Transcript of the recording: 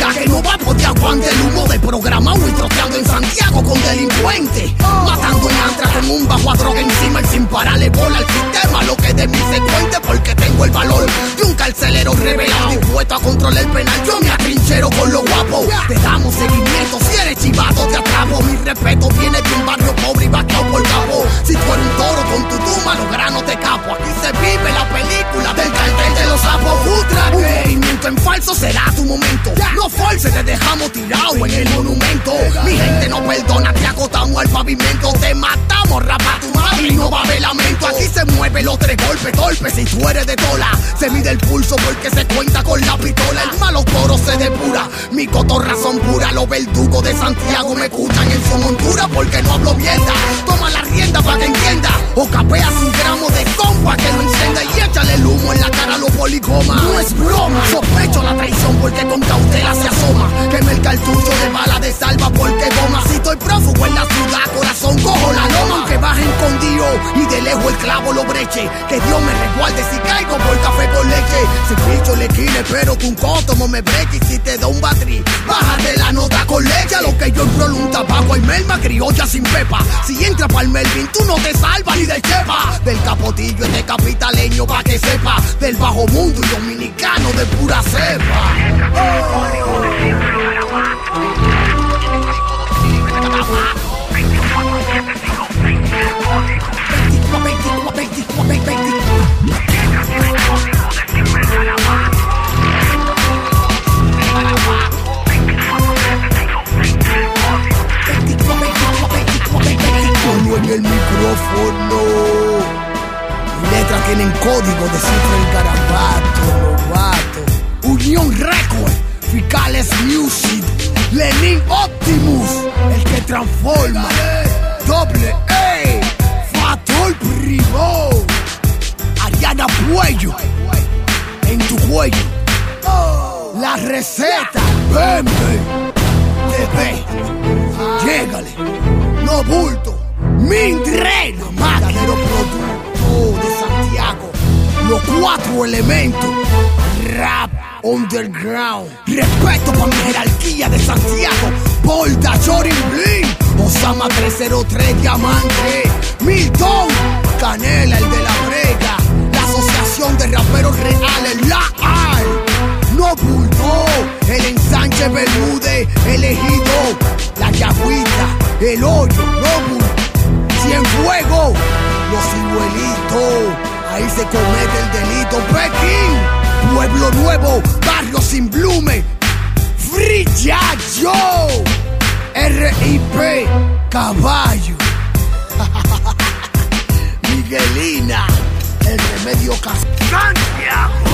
ya que no va por de aguante el humo de programado y troceando en Santiago con delincuentes. Matando en Antra con un bajo a droga encima y sin pararle bola al sistema. Lo que de mí se cuente porque tengo el valor de un carcelero revelado dispuesto a controlar el penal. Yo me atrinchero con lo guapo. Te damos seguimiento si eres chivato te atrapo. Mi respeto viene de un barrio pobre y vaqueado por capo. Si tú eres un toro con tu tuma, los granos te capo. Aquí se vive la película del cartel de los sapos. Un movimiento en falso será tu momento. No force, te dejamos tirado en el monumento. Mi gente no perdona, te acotamos al pavimento. Te matamos, rapa tu madre y no va a haber lamento. Aquí se mueve los tres golpes, torpes. Si tú eres de tola, se mide el pulso porque se cuenta con la pistola. El malo toro se depura, mi cotorra son pura. Los verdugos de Santiago me escuchan en su montura porque no hablo mierda. Toma la rienda pa' que entienda, o capeas un gramo de compa que lo encienda y échale el humo en la cara a los policomas. No es broma, sospecho la traición porque con cautela se asoma. Queme el cartucho de bala de salva porque goma. Si estoy prófugo en la ciudad, corazón cojo la loma. Aunque baje escondido y de lejos el clavo lo breche, que Dios me resguarde si caigo por café con leche. Si picho le quile, pero que un cótomo me breche. Y si te da un batri, bájate la nota con leche. A lo que yo enrolo un tabaco y merma criolla sin pepa. Si entra pa'l Melvin, tú no te salvas ni de chepa. Del capotillo este capitaleño pa' que sepa. Del bajo mundo y dominicano de pura cepa. En el micrófono, letras tienen código de cifra el garabato, novato. Unión Record, Ficales Music, Lenin Optimus, el que transforma. Doble A, Fatol Primo, Ariana Puello, en tu cuello. La receta, vende, TV, llégale, no bulto. Mindreno, verdadero producto de Santiago. Los 4 elementos. Rap underground. Respeto para mi jerarquía de Santiago. Volta, Jorin Bling, Osama 303 Diamante, Milton, Canela, el de la brega. La asociación de raperos reales, la AL. No bulto, el ensanche Bermúdez, elegido. La Yagüita, el hoyo, no bulto. Cienfuegos, los ciruelitos, ahí se comete el delito. Pekín, Pueblo Nuevo, Barrio Sin Blume, Frillayo, RIP, Caballo, Miguelina, el remedio Santiago.